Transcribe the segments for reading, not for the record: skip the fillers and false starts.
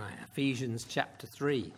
Right, Ephesians chapter 3.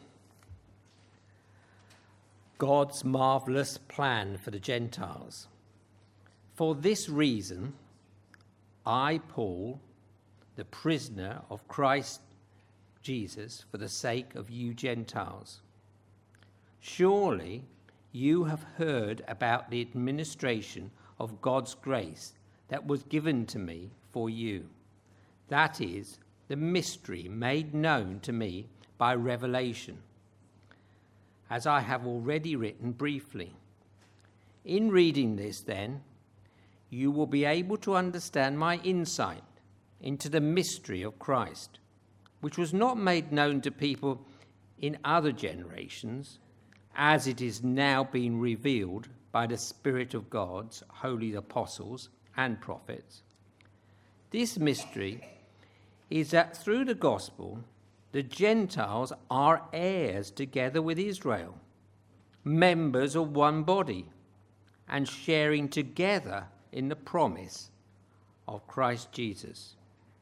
God's marvellous plan for the Gentiles. For this reason, I, Paul, the prisoner of Christ Jesus, for the sake of you Gentiles. Surely you have heard about the administration of God's grace that was given to me for you. That is, the mystery made known to me by revelation, as I have already written briefly. In reading this, then, you will be able to understand my insight into the mystery of Christ, which was not made known to people in other generations, as it is now being revealed by the Spirit of God's holy apostles and prophets. This mystery is that through the gospel, the Gentiles are heirs together with Israel, members of one body, and sharing together in the promise of Christ Jesus.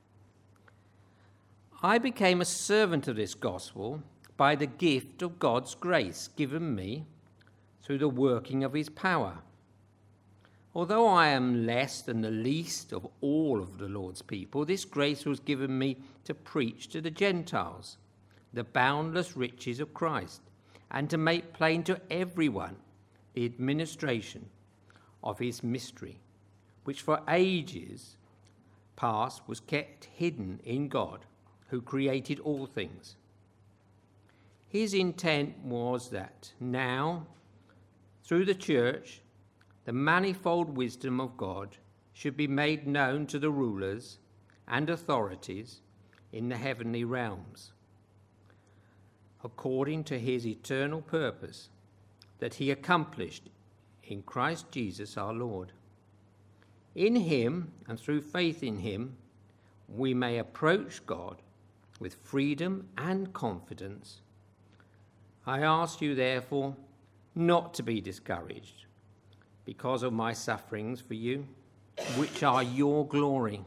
I became a servant of this gospel by the gift of God's grace given me through the working of his power. Although I am less than the least of all of the Lord's people, this grace was given me to preach to the Gentiles the boundless riches of Christ, and to make plain to everyone the administration of his mystery, which for ages past was kept hidden in God, who created all things. His intent was that now, through the church, the manifold wisdom of God should be made known to the rulers and authorities in the heavenly realms, according to his eternal purpose that he accomplished in Christ Jesus our Lord. In him and through faith in him, we may approach God with freedom and confidence. I ask you, therefore, not to be discouraged because of my sufferings for you, which are your glory.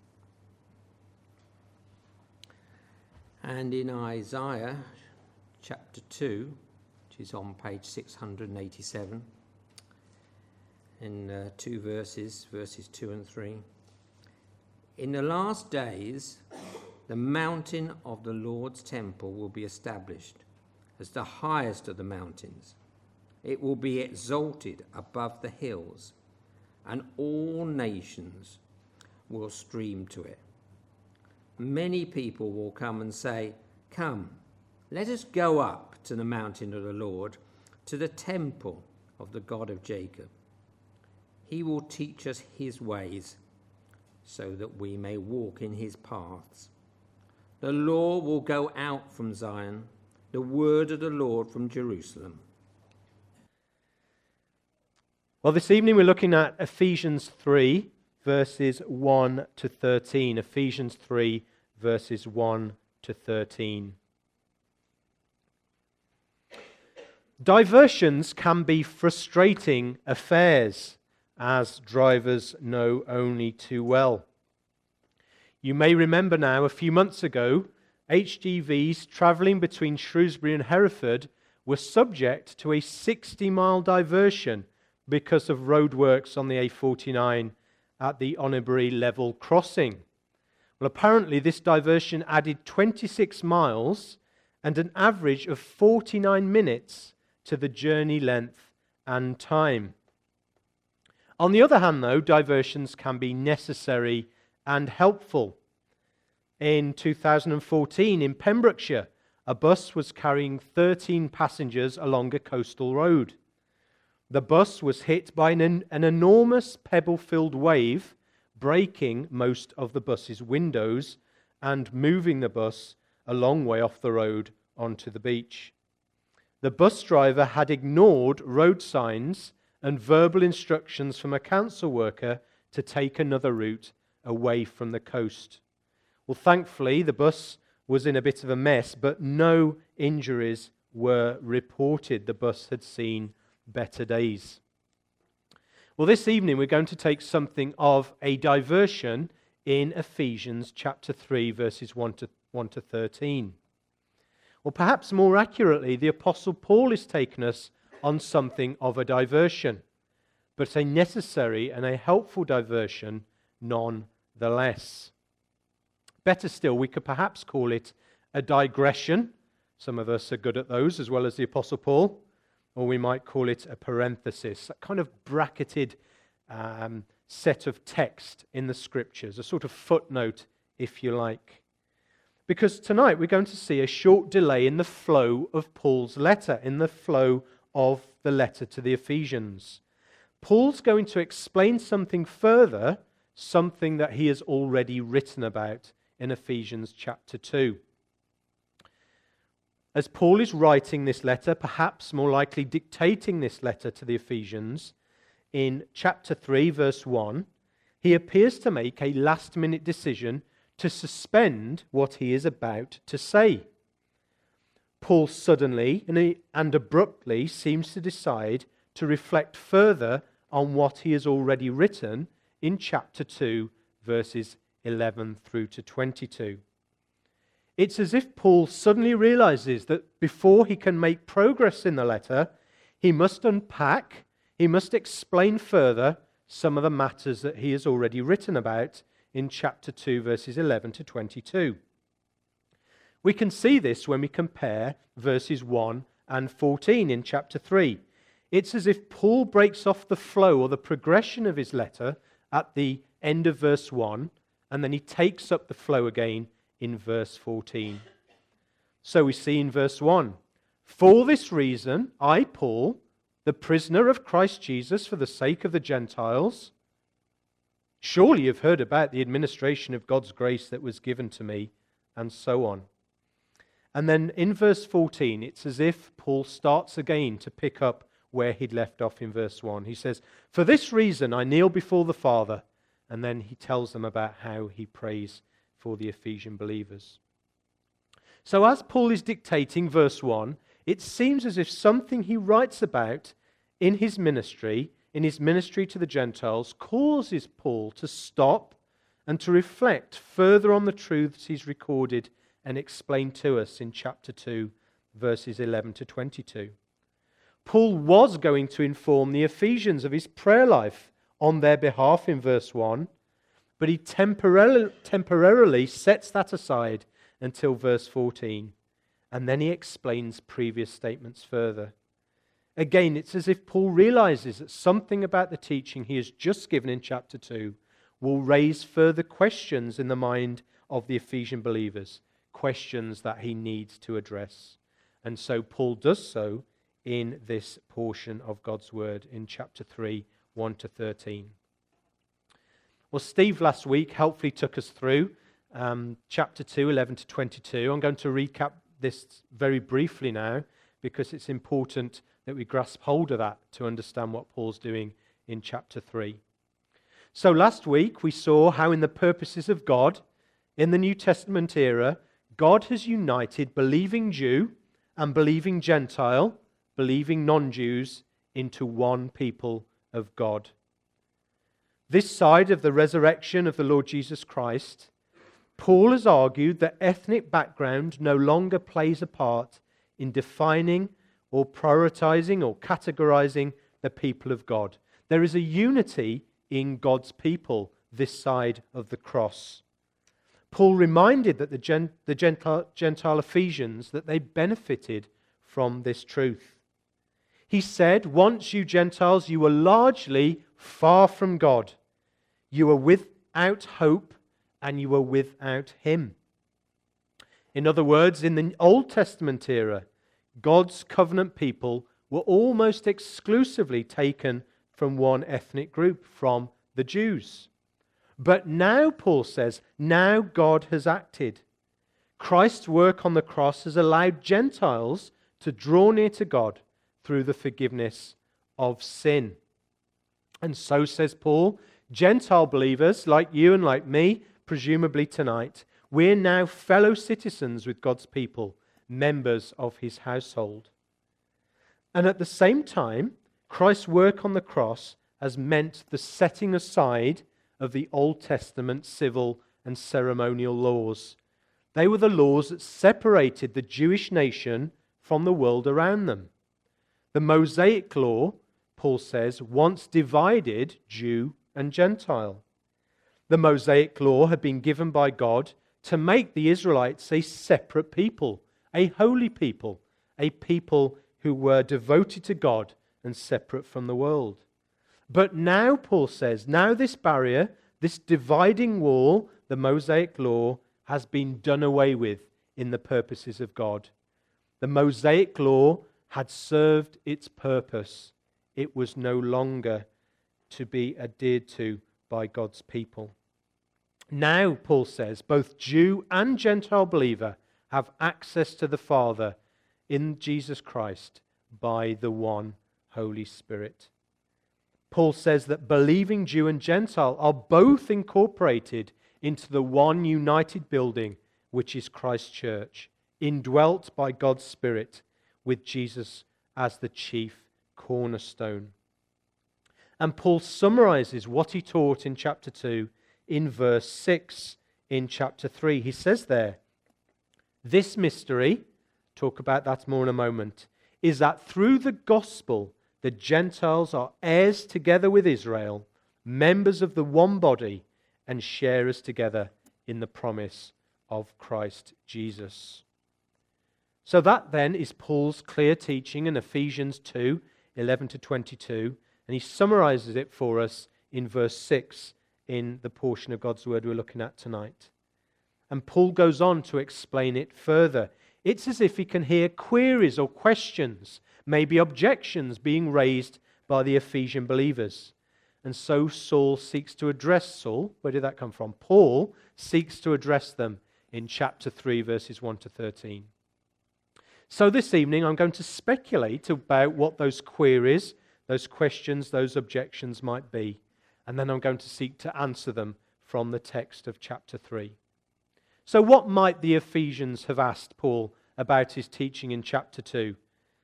And in Isaiah chapter 2, which is on page 687, in two verses 2 and 3. In the last days, the mountain of the Lord's temple will be established as the highest of the mountains. It will be exalted above the hills, and all nations will stream to it. Many people will come and say, "Come, let us go up to the mountain of the Lord, to the temple of the God of Jacob. He will teach us his ways, so that we may walk in his paths. The law will go out from Zion, the word of the Lord from Jerusalem." Well, this evening we're looking at Ephesians 3, verses 1 to 13. Ephesians 3, verses 1 to 13. Diversions can be frustrating affairs, as drivers know only too well. You may remember now, a few months ago, HGVs travelling between Shrewsbury and Hereford were subject to a 60-mile diversion because of roadworks on the A49 at the Onnebury level crossing. Well, apparently this diversion added 26 miles and an average of 49 minutes to the journey length and time. On the other hand, though, diversions can be necessary and helpful. In 2014, in Pembrokeshire, a bus was carrying 13 passengers along a coastal road. The bus was hit by an enormous pebble-filled wave, breaking most of the bus's windows and moving the bus a long way off the road onto the beach. The bus driver had ignored road signs and verbal instructions from a council worker to take another route away from the coast. Well, thankfully, the bus was in a bit of a mess, but no injuries were reported. The bus had seen better days. Well, this evening we're going to take something of a diversion in Ephesians chapter 3, verses 1 to 13. Or perhaps more accurately, the Apostle Paul is taking us on something of a diversion, but a necessary and a helpful diversion nonetheless. Better still, we could perhaps call it a digression. Some of us are good at those, as well as the Apostle Paul. Or we might call it a parenthesis, a kind of bracketed set of text in the Scriptures, a sort of footnote, if you like. Because tonight we're going to see a short delay in the flow of Paul's letter, in the flow of the letter to the Ephesians. Paul's going to explain something further, something that he has already written about in Ephesians chapter 2. As Paul is writing this letter, perhaps more likely dictating this letter to the Ephesians, in chapter 3, verse 1, he appears to make a last-minute decision to suspend what he is about to say. Paul suddenly and abruptly seems to decide to reflect further on what he has already written in chapter 2, verses 11 through to 22. It's as if Paul suddenly realizes that before he can make progress in the letter, he must unpack, he must explain further some of the matters that he has already written about in chapter 2, verses 11 to 22. We can see this when we compare verses 1 and 14 in chapter 3. It's as if Paul breaks off the flow or the progression of his letter at the end of verse 1, and then he takes up the flow again in verse 14. So we see in verse 1, "For this reason, I, Paul, the prisoner of Christ Jesus for the sake of the Gentiles, surely you've heard about the administration of God's grace that was given to me," and so on. And then in verse 14, it's as if Paul starts again to pick up where he'd left off in verse 1. He says, "For this reason I kneel before the Father," and then he tells them about how he prays for the Ephesian believers. So as Paul is dictating verse 1, it seems as if something he writes about in his ministry to the Gentiles, causes Paul to stop and to reflect further on the truths he's recorded and explained to us in chapter 2, verses 11 to 22. Paul was going to inform the Ephesians of his prayer life on their behalf in verse 1, but he temporarily sets that aside until verse 14, and then he explains previous statements further. Again, it's as if Paul realizes that something about the teaching he has just given in chapter 2 will raise further questions in the mind of the Ephesian believers, questions that he needs to address. And so Paul does so in this portion of God's word in chapter 3, 1 to 13. Well, Steve last week helpfully took us through chapter 2, 11 to 22. I'm going to recap this very briefly now because it's important that we grasp hold of that to understand what Paul's doing in chapter 3. So last week we saw how in the purposes of God, in the New Testament era, God has united believing Jew and believing Gentile, believing non-Jews, into one people of God. This side of the resurrection of the Lord Jesus Christ, Paul has argued that ethnic background no longer plays a part in defining or prioritizing or categorizing the people of God. There is a unity in God's people this side of the cross. Paul reminded that the Gentile Ephesians that they benefited from this truth. He said, "Once you Gentiles, you were largely far from God. You were without hope and you were without Him." In other words, in the Old Testament era, God's covenant people were almost exclusively taken from one ethnic group, from the Jews. But now, Paul says, now God has acted. Christ's work on the cross has allowed Gentiles to draw near to God through the forgiveness of sin. And so, says Paul, Gentile believers like you and like me, presumably tonight, we're now fellow citizens with God's people, members of His household. And at the same time, Christ's work on the cross has meant the setting aside of the Old Testament civil and ceremonial laws. They were the laws that separated the Jewish nation from the world around them. The Mosaic law, Paul says, once divided Jew and Gentile. The Mosaic law had been given by God to make the Israelites a separate people, a holy people, a people who were devoted to God and separate from the world. But now, Paul says, now this barrier, this dividing wall, the Mosaic law, has been done away with in the purposes of God. The Mosaic law had served its purpose. It was no longer to be adhered to by God's people. Now, Paul says, both Jew and Gentile believer have access to the Father in Jesus Christ by the one Holy Spirit. Paul says that believing Jew and Gentile are both incorporated into the one united building, which is Christ's church, indwelt by God's Spirit, with Jesus as the chief cornerstone. And Paul summarizes what he taught in chapter 2 in verse 6 in chapter 3. He says there, this mystery, talk about that more in a moment, is that through the gospel the Gentiles are heirs together with Israel, members of the one body, and sharers together in the promise of Christ Jesus. So that then is Paul's clear teaching in Ephesians 2, 11 to 22, and he summarizes it for us in verse 6 in the portion of God's word we're looking at tonight. And Paul goes on to explain it further. It's as if he can hear queries or questions, maybe objections being raised by the Ephesian believers. And so Saul seeks to address Saul. Where did that come from? Paul seeks to address them in chapter 3, verses 1 to 13. So this evening I'm going to speculate about what those queries, those questions, those objections might be. And then I'm going to seek to answer them from the text of chapter 3. So what might the Ephesians have asked Paul about his teaching in chapter 2?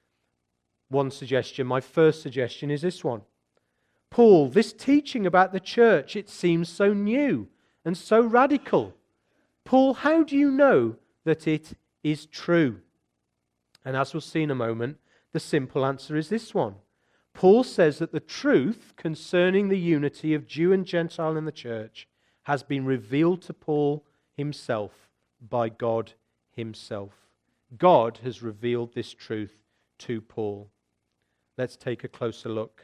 One suggestion, my first suggestion, is this one. Paul, this teaching about the church, it seems so new and so radical. Paul, how do you know that it is true? And as we'll see in a moment, the simple answer is this one. Paul says that the truth concerning the unity of Jew and Gentile in the church has been revealed to Paul himself by God himself. God has revealed this truth to Paul. Let's take a closer look.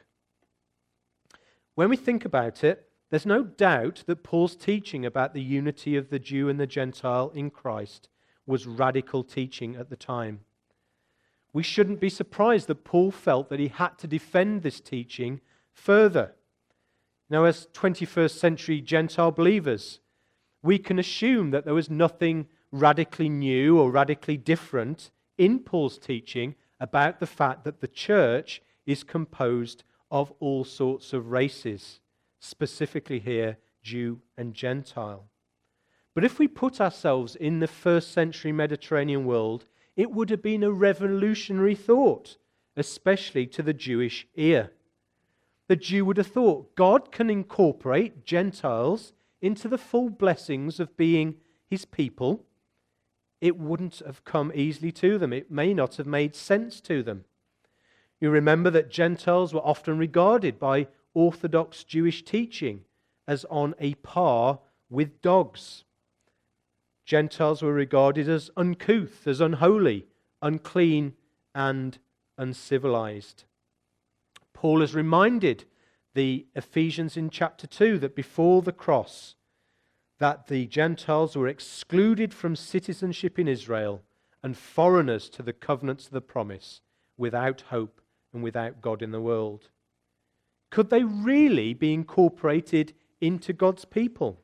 When we think about it, there's no doubt that Paul's teaching about the unity of the Jew and the Gentile in Christ was radical teaching at the time. We shouldn't be surprised that Paul felt that he had to defend this teaching further. Now, as 21st century Gentile believers, we can assume that there was nothing radically new or radically different in Paul's teaching about the fact that the church is composed of all sorts of races, specifically here, Jew and Gentile. But if we put ourselves in the first century Mediterranean world, it would have been a revolutionary thought, especially to the Jewish ear. The Jew would have thought God can incorporate Gentiles into the full blessings of being his people. It wouldn't have come easily to them. It may not have made sense to them. You remember that Gentiles were often regarded by Orthodox Jewish teaching as on a par with dogs. Gentiles were regarded as uncouth, as unholy, unclean, and uncivilized. Paul has reminded the Ephesians in chapter 2 that before the cross, that the Gentiles were excluded from citizenship in Israel and foreigners to the covenants of the promise, without hope and without God in the world. Could they really be incorporated into God's people?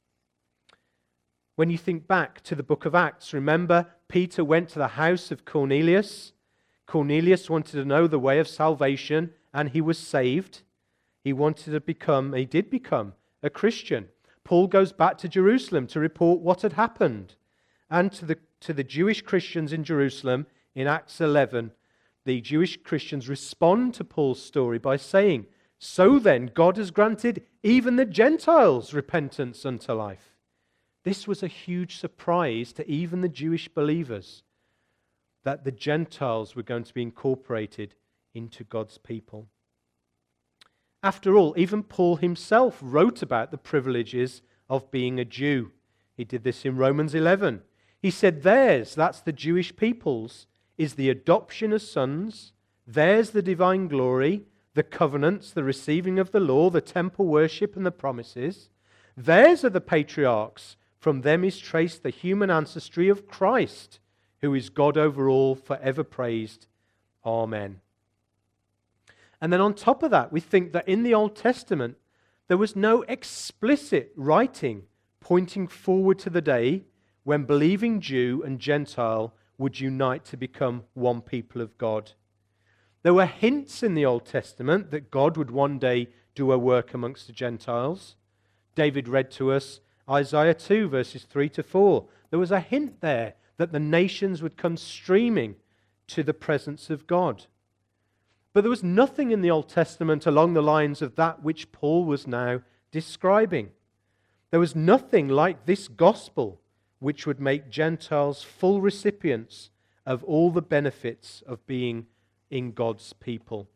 When you think back to the book of Acts, remember Peter went to the house of Cornelius. Cornelius wanted to know the way of salvation, and he was saved. He did become a Christian. Paul goes back to Jerusalem to report what had happened. And to the Jewish Christians in Jerusalem, in Acts 11, the Jewish Christians respond to Paul's story by saying, "So then, God has granted even the Gentiles repentance unto life." This was a huge surprise to even the Jewish believers, that the Gentiles were going to be incorporated into God's people. After all, even Paul himself wrote about the privileges of being a Jew. He did this in Romans 11. He said, theirs, that's the Jewish people's, is the adoption as sons, theirs the divine glory, the covenants, the receiving of the law, the temple worship and the promises. Theirs are the patriarchs. From them is traced the human ancestry of Christ, who is God over all, forever praised. Amen. And then on top of that, we think that in the Old Testament, there was no explicit writing pointing forward to the day when believing Jew and Gentile would unite to become one people of God. There were hints in the Old Testament that God would one day do a work amongst the Gentiles. David read to us Isaiah 2, verses 3 to 4. There was a hint there that the nations would come streaming to the presence of God. But there was nothing in the Old Testament along the lines of that which Paul was now describing. There was nothing like this gospel which would make Gentiles full recipients of all the benefits of being in God's people.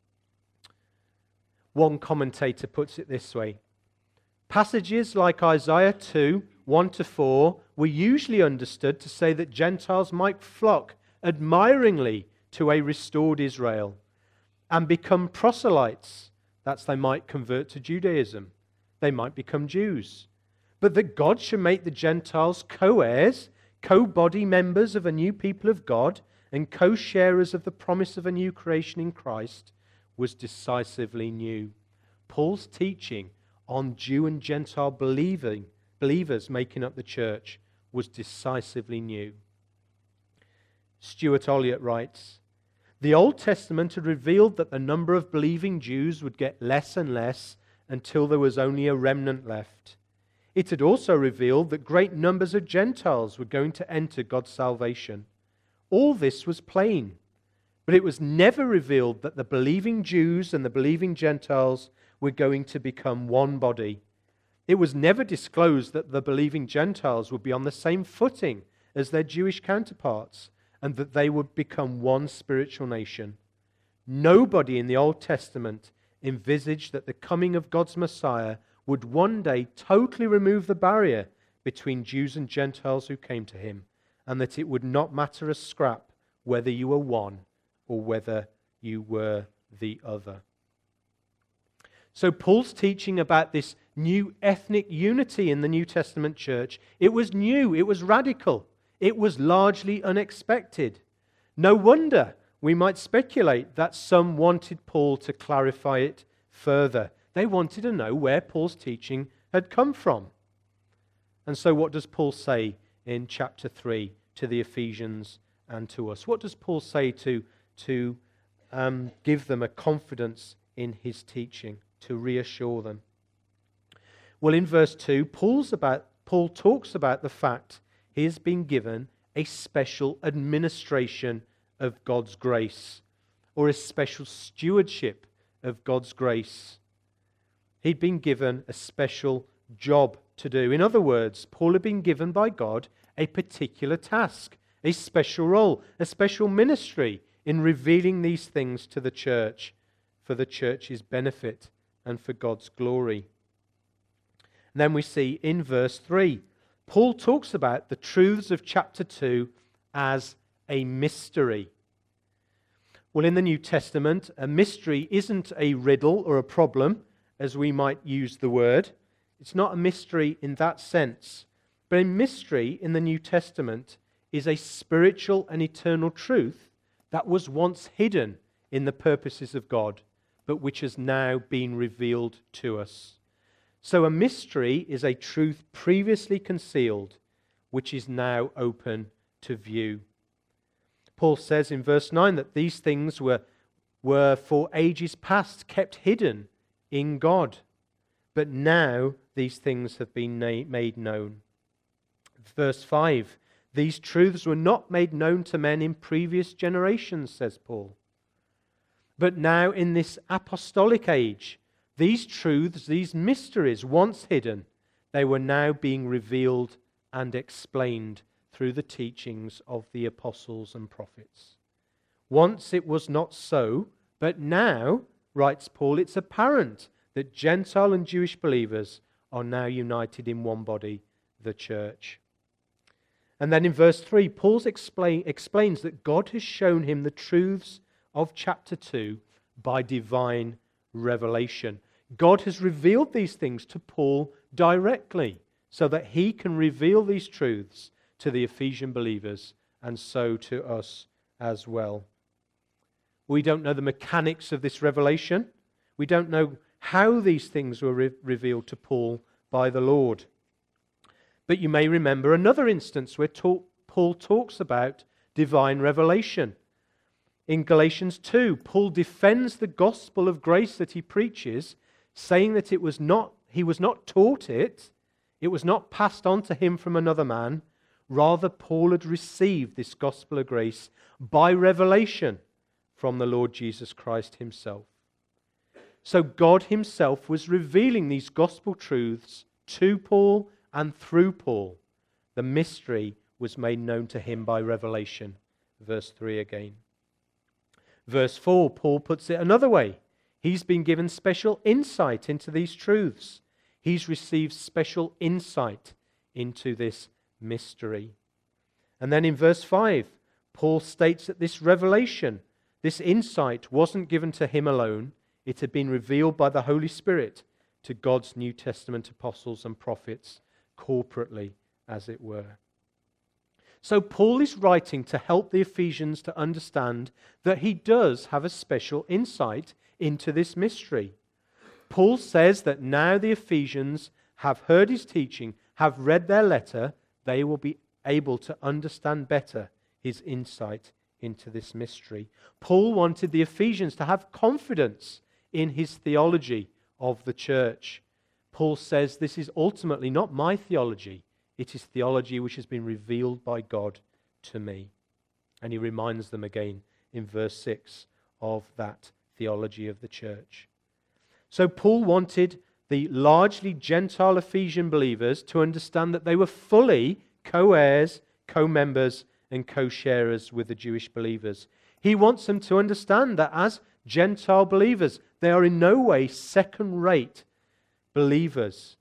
One commentator puts it this way: passages like Isaiah 2, 1 to 4 were usually understood to say that Gentiles might flock admiringly to a restored Israel and become proselytes. That's, they might convert to Judaism. They might become Jews. But that God should make the Gentiles co-heirs, co-body members of a new people of God, and co-sharers of the promise of a new creation in Christ was decisively new. Paul's teaching on Jew and Gentile believers making up the church was decisively new. Stuart Olliott writes, the Old Testament had revealed that the number of believing Jews would get less and less until there was only a remnant left. It had also revealed that great numbers of Gentiles were going to enter God's salvation. All this was plain, but it was never revealed that the believing Jews and the believing Gentiles were going to become one body. It was never disclosed that the believing Gentiles would be on the same footing as their Jewish counterparts, and that they would become one spiritual nation. Nobody in the Old Testament envisaged that the coming of God's Messiah would one day totally remove the barrier between Jews and Gentiles who came to him, and that it would not matter a scrap whether you were one or whether you were the other. So Paul's teaching about this new ethnic unity in the New Testament church, it was new, it was radical. It was largely unexpected. No wonder we might speculate that some wanted Paul to clarify it further. They wanted to know where Paul's teaching had come from. And so what does Paul say in chapter 3 to the Ephesians and to us? What does Paul say to give them a confidence in his teaching, to reassure them? Well, in verse 2, Paul talks about the fact he has been given a special administration of God's grace, or a special stewardship of God's grace. He'd been given a special job to do. In other words, Paul had been given by God a particular task, a special role, a special ministry in revealing these things to the church for the church's benefit and for God's glory. And then we see in verse 3, Paul talks about the truths of chapter 2 as a mystery. Well, in the New Testament, a mystery isn't a riddle or a problem, as we might use the word. It's not a mystery in that sense. But a mystery in the New Testament is a spiritual and eternal truth that was once hidden in the purposes of God, but which has now been revealed to us. So a mystery is a truth previously concealed, which is now open to view. Paul says in verse 9 that these things were for ages past kept hidden in God, but now these things have been made known. Verse 5, these truths were not made known to men in previous generations, says Paul. But now in this apostolic age, these truths, these mysteries, once hidden, They were now being revealed and explained through the teachings of the apostles and prophets. Once it was not so, but now, writes Paul, it's apparent that Gentile and Jewish believers are now united in one body, the church. And then in verse 3, Paul explains that God has shown him the truths of chapter 2 by divine revelation. God has revealed these things to Paul directly so that he can reveal these truths to the Ephesian believers and so to us as well. We don't know the mechanics of this revelation. We don't know how these things were revealed to Paul by the Lord. But you may remember another instance where Paul talks about divine revelation. In Galatians 2, Paul defends the gospel of grace that he preaches, saying that he was not taught it, it was not passed on to him from another man. Rather, Paul had received this gospel of grace by revelation from the Lord Jesus Christ himself. So God himself was revealing these gospel truths to Paul and through Paul. The mystery was made known to him by revelation. Verse 3 again. Verse 4, Paul puts it another way. He's been given special insight into these truths. He's received special insight into this mystery. And then in verse 5, Paul states that this revelation, this insight, wasn't given to him alone. It had been revealed by the Holy Spirit to God's New Testament apostles and prophets, corporately, as it were. So Paul is writing to help the Ephesians to understand that he does have a special insight into this mystery. Paul says that now the Ephesians have heard his teaching, have read their letter, they will be able to understand better his insight into this mystery. Paul wanted the Ephesians to have confidence in his theology of the church. Paul says, this is ultimately not my theology. It is theology which has been revealed by God to me. And he reminds them again in verse 6 of that theology of the church. So Paul wanted the largely Gentile Ephesian believers to understand that they were fully co-heirs, co-members, and co-sharers with the Jewish believers. He wants them to understand that as Gentile believers, they are in no way second-rate believers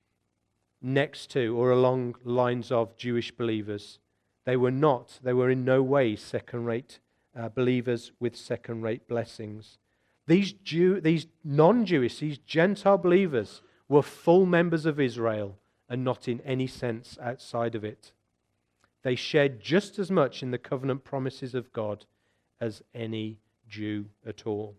next to or along lines of Jewish believers. They were in no way second-rate believers with second-rate blessings. These non-Jewish, these Gentile believers were full members of Israel and not in any sense outside of it. They shared just as much in the covenant promises of God as any Jew at all.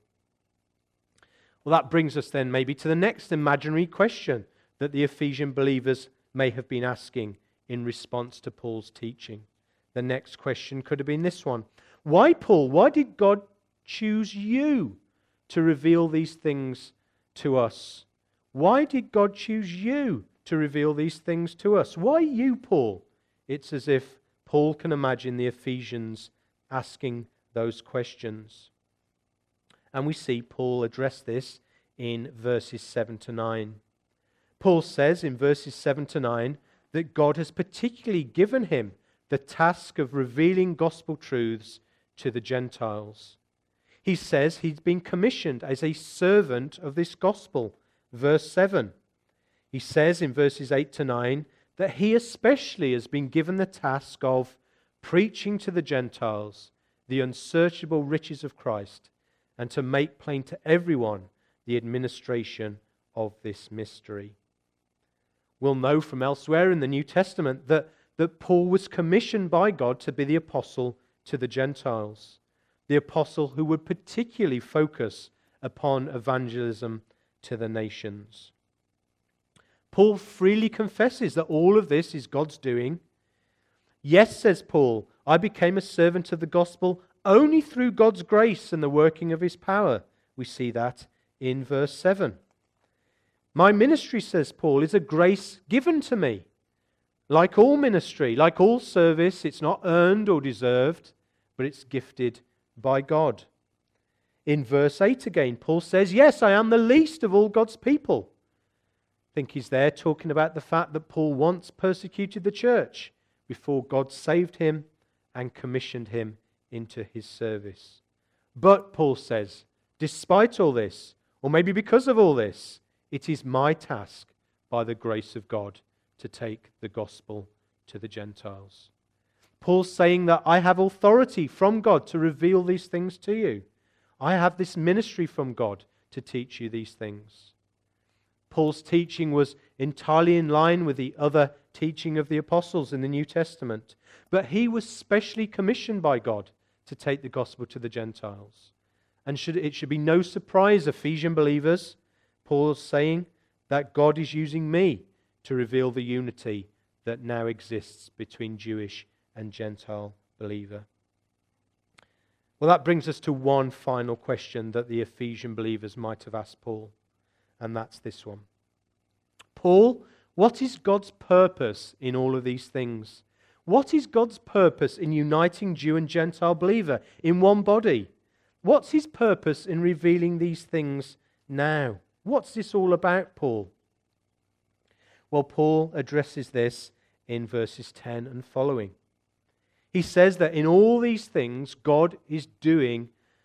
Well, that brings us then maybe to the next imaginary question that the Ephesian believers may have been asking in response to Paul's teaching. The next question could have been this one. Why, Paul? Why did God choose you to reveal these things to us? Why did God choose you to reveal these things to us? Why you, Paul? It's as if Paul can imagine the Ephesians asking those questions. And we see Paul address this in verses 7 to 9. Paul says in verses 7 to 9 that God has particularly given him the task of revealing gospel truths to the Gentiles. He says he's been commissioned as a servant of this gospel. Verse 7. He says in verses 8 to 9 that he especially has been given the task of preaching to the Gentiles the unsearchable riches of Christ and to make plain to everyone the administration of this mystery. We'll know from elsewhere in the New Testament that Paul was commissioned by God to be the apostle to the Gentiles, the apostle who would particularly focus upon evangelism to the nations. Paul freely confesses that all of this is God's doing. Yes, says Paul, I became a servant of the gospel only through God's grace and the working of his power. We see that in verse 7. My ministry, says Paul, is a grace given to me. Like all ministry, like all service, it's not earned or deserved, but it's gifted by God. In verse 8 again, Paul says, yes, I am the least of all God's people. I think he's there talking about the fact that Paul once persecuted the church before God saved him and commissioned him into his service. But, Paul says, despite all this, or maybe because of all this, it is my task by the grace of God to take the gospel to the Gentiles. Paul's saying that I have authority from God to reveal these things to you. I have this ministry from God to teach you these things. Paul's teaching was entirely in line with the other teaching of the apostles in the New Testament, but he was specially commissioned by God to take the gospel to the Gentiles. And it should be no surprise, Ephesian believers, Paul's saying that God is using me to reveal the unity that now exists between Jewish and Gentile believer. Well, that brings us to one final question that the Ephesian believers might have asked Paul, and that's this one. Paul, what is God's purpose in all of these things? What is God's purpose in uniting Jew and Gentile believer in one body? What's his purpose in revealing these things now? What's this all about, Paul? Well, Paul addresses this in verses 10 and following. He says that in all these things, God is doing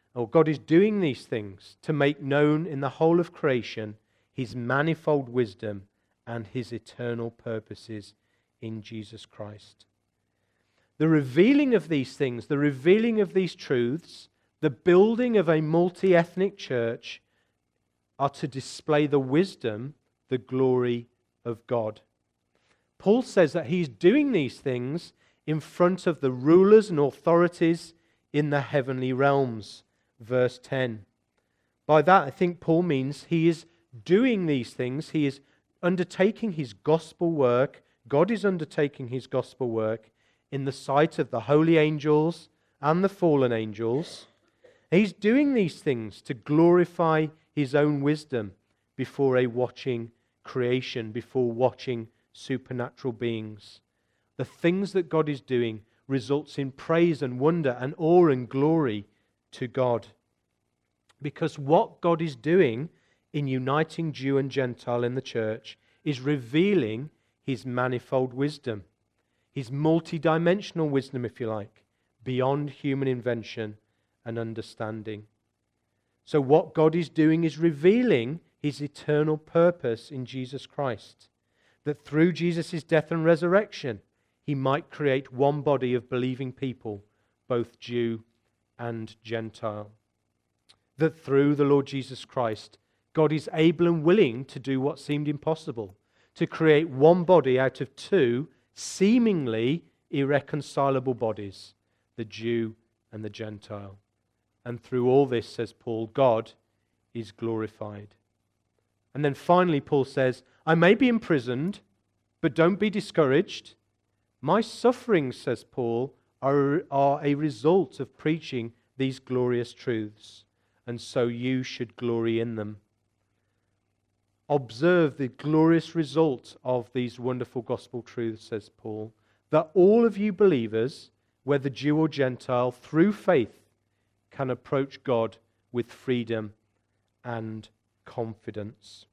these things to make known in the whole of creation his manifold wisdom and his eternal purposes in Jesus Christ. The revealing of these things, the revealing of these truths, the building of a multi-ethnic church are to display the wisdom, the glory of God. Paul says that he's doing these things in front of the rulers and authorities in the heavenly realms. Verse 10. By that, I think Paul means he is doing these things. He is undertaking his gospel work. God is undertaking his gospel work in the sight of the holy angels and the fallen angels. He's doing these things to glorify his own wisdom before a watching creation, before watching supernatural beings. The things that God is doing results in praise and wonder and awe and glory to God. Because what God is doing in uniting Jew and Gentile in the church is revealing his manifold wisdom, his multi-dimensional wisdom, if you like, beyond human invention and understanding. So what God is doing is revealing his eternal purpose in Jesus Christ, that through Jesus' death and resurrection, he might create one body of believing people, both Jew and Gentile. That through the Lord Jesus Christ, God is able and willing to do what seemed impossible, to create one body out of two seemingly irreconcilable bodies, the Jew and the Gentile. And through all this, says Paul, God is glorified. And then finally, Paul says, I may be imprisoned, but don't be discouraged. My sufferings, says Paul, are a result of preaching these glorious truths, and so you should glory in them. Observe the glorious result of these wonderful gospel truths, says Paul, that all of you believers, whether Jew or Gentile, through faith, can approach God with freedom and confidence.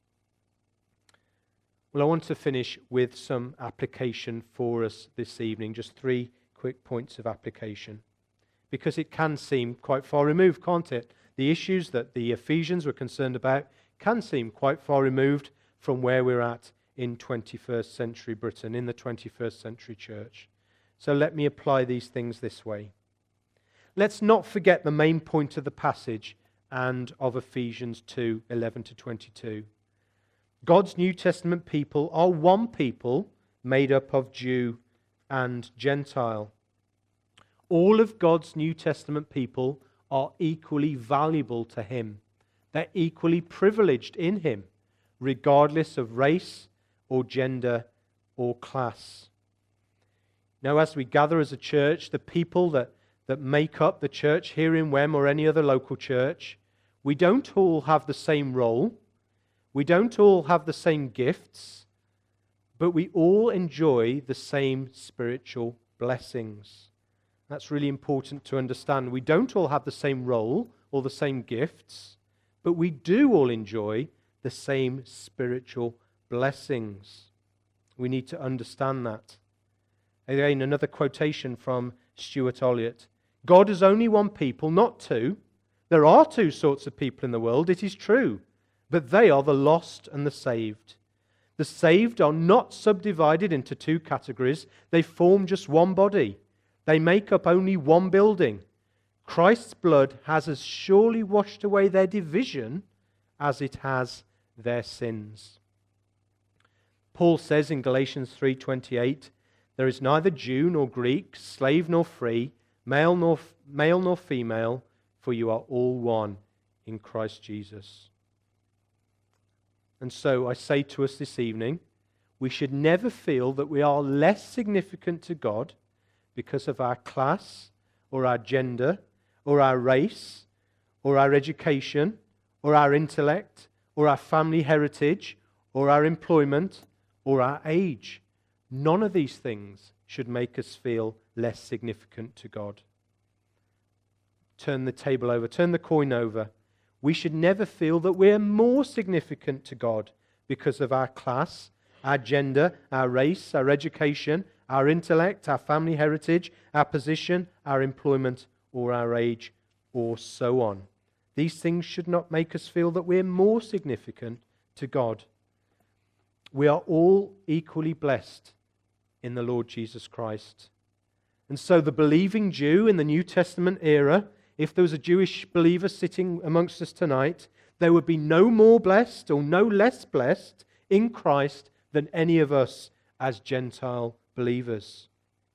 Well, I want to finish with some application for us this evening, just 3 quick points of application, because it can seem quite far removed, can't it? The issues that the Ephesians were concerned about can seem quite far removed from where we're at in 21st century Britain, in the 21st century church. So let me apply these things this way. Let's not forget the main point of the passage and of Ephesians 2:11-22. God's New Testament people are one people made up of Jew and Gentile. All of God's New Testament people are equally valuable to him. They're equally privileged in him, regardless of race or gender or class. Now, as we gather as a church, the people that make up the church here in Wem or any other local church, we don't all have the same role. We don't all have the same gifts, but we all enjoy the same spiritual blessings. That's really important to understand. We don't all have the same role or the same gifts, but we do all enjoy the same spiritual blessings. We need to understand that. Again, another quotation from Stuart Olliott. God has only one people, not two. There are two sorts of people in the world, it is true, but they are the lost and the saved. The saved are not subdivided into two categories. They form just one body. They make up only one building. Christ's blood has as surely washed away their division as it has their sins. Paul says in Galatians 3:28, there is neither Jew nor Greek, slave nor free, male nor female, for you are all one in Christ Jesus. And so I say to us this evening, we should never feel that we are less significant to God because of our class or our gender or our race or our education or our intellect or our family heritage or our employment or our age. None of these things should make us feel less significant to God. Turn the table over, turn the coin over. We should never feel that we're more significant to God because of our class, our gender, our race, our education, our intellect, our family heritage, our position, our employment, or our age, or so on. These things should not make us feel that we're more significant to God. We are all equally blessed in the Lord Jesus Christ. And so the believing Jew in the New Testament era, if there was a Jewish believer sitting amongst us tonight, they would be no more blessed or no less blessed in Christ than any of us as Gentile believers.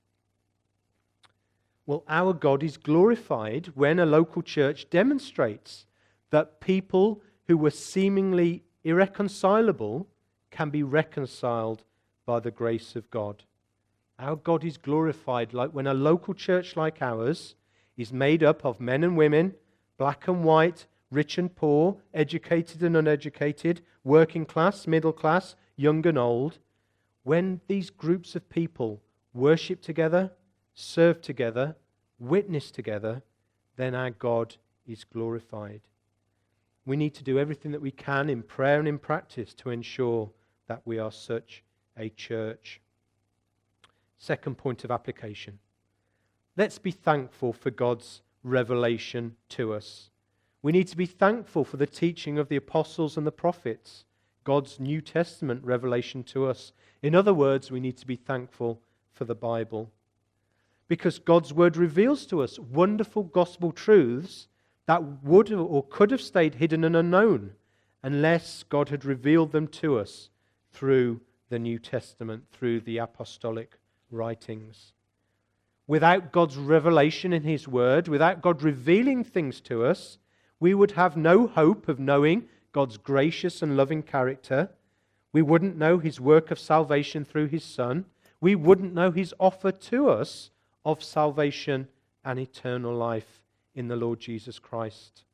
Well, our God is glorified when a local church demonstrates that people who were seemingly irreconcilable can be reconciled by the grace of God. Our God is glorified like when a local church like ours is made up of men and women, black and white, rich and poor, educated and uneducated, working class, middle class, young and old. When these groups of people worship together, serve together, witness together, then our God is glorified. We need to do everything that we can in prayer and in practice to ensure that we are such a church. Second point of application. Let's be thankful for God's revelation to us. We need to be thankful for the teaching of the apostles and the prophets, God's New Testament revelation to us. In other words, we need to be thankful for the Bible. Because God's word reveals to us wonderful gospel truths that would or could have stayed hidden and unknown unless God had revealed them to us through the New Testament, through the apostolic writings. Without God's revelation in His Word, without God revealing things to us, we would have no hope of knowing God's gracious and loving character. We wouldn't know His work of salvation through His Son. We wouldn't know His offer to us of salvation and eternal life in the Lord Jesus Christ.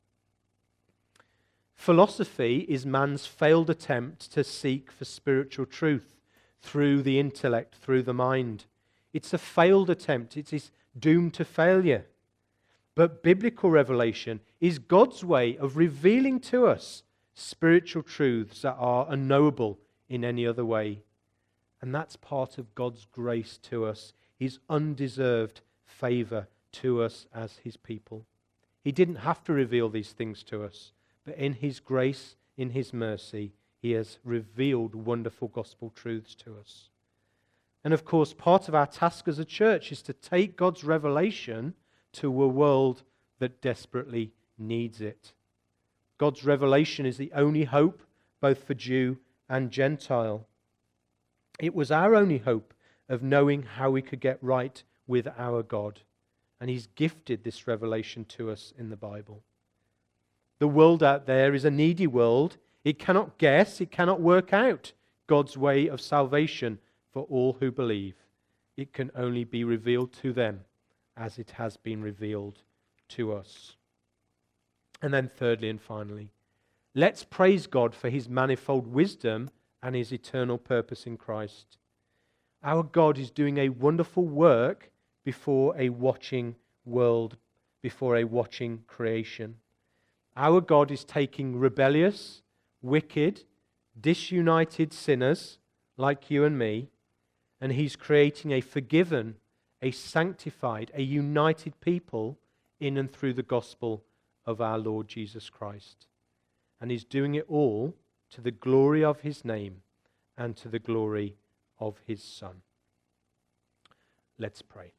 Philosophy is man's failed attempt to seek for spiritual truth through the intellect, through the mind. It's a failed attempt. It is doomed to failure. But biblical revelation is God's way of revealing to us spiritual truths that are unknowable in any other way. And that's part of God's grace to us, His undeserved favor to us as His people. He didn't have to reveal these things to us, but in His grace, in His mercy, He has revealed wonderful gospel truths to us. And of course, part of our task as a church is to take God's revelation to a world that desperately needs it. God's revelation is the only hope, both for Jew and Gentile. It was our only hope of knowing how we could get right with our God. And He's gifted this revelation to us in the Bible. The world out there is a needy world. It cannot guess, it cannot work out God's way of salvation for all who believe. It can only be revealed to them as it has been revealed to us. And then thirdly and finally, let's praise God for His manifold wisdom and His eternal purpose in Christ. Our God is doing a wonderful work before a watching world, before a watching creation. Our God is taking rebellious, wicked, disunited sinners like you and me, and he's creating a forgiven, a sanctified, a united people in and through the gospel of our Lord Jesus Christ. And he's doing it all to the glory of his name and to the glory of his Son. Let's pray.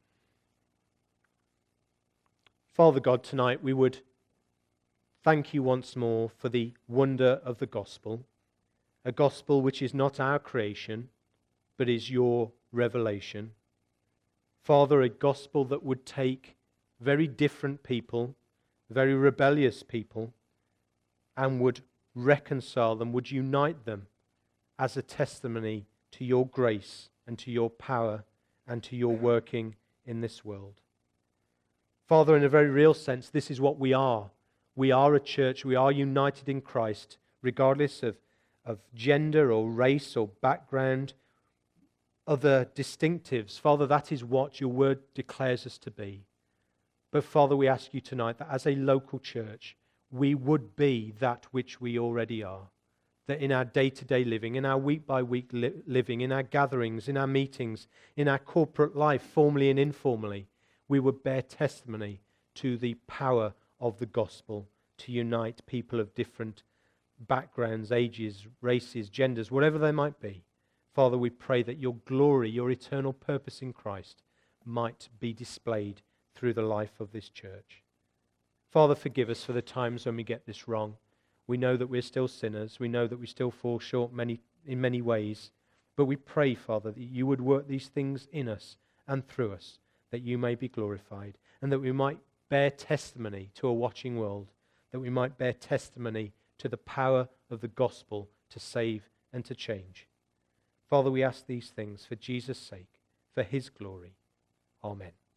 Father God, tonight we would thank you once more for the wonder of the gospel, a gospel which is not our creation, but is your revelation. Father, a gospel that would take very different people, very rebellious people, and would reconcile them, would unite them as a testimony to your grace and to your power and to your working in this world. Father, in a very real sense, this is what we are. We are a church. We are united in Christ, regardless of gender or race or background, other distinctives. Father, that is what your word declares us to be. But Father, we ask you tonight that as a local church, we would be that which we already are. That in our day-to-day living, in our week-by-week living, in our gatherings, in our meetings, in our corporate life, formally and informally, we would bear testimony to the power of the gospel to unite people of different backgrounds, ages, races, genders, whatever they might be. Father, we pray that your glory, your eternal purpose in Christ might be displayed through the life of this church. Father, forgive us for the times when we get this wrong. We know that we're still sinners. We know that we still fall short in many ways. But we pray, Father, that you would work these things in us and through us, that you may be glorified, and that we might bear testimony to a watching world, that we might bear testimony to the power of the gospel to save and to change. Father, we ask these things for Jesus' sake, for his glory. Amen.